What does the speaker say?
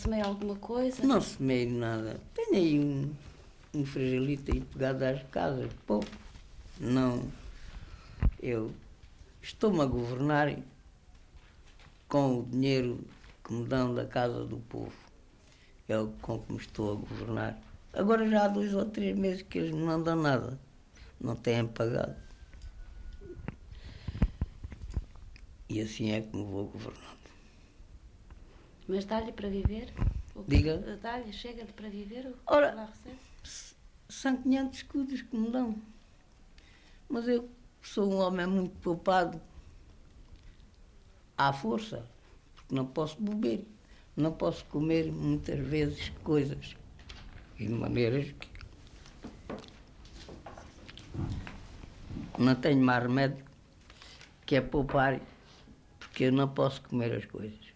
semeia alguma coisa? Não semeio nada. Tenho aí um fragilito aí pegado às casas, pouco. Não. Eu estou-me a governar com o dinheiro que me dão da casa do povo. É o com que me estou a governar. Agora já há 2 ou 3 meses que eles não dão nada. Não têm pagado. E assim é que me vou governando. Mas dá-lhe para viver? Diga. Dá-lhe, chega-lhe para viver? Ora, lá recebe? são 500 escudos que me dão. Mas eu sou um homem muito poupado. À força. Porque não posso beber. Não posso comer muitas vezes coisas. E de maneiras que não tenho mais remédio que é poupar, porque eu não posso comer as coisas.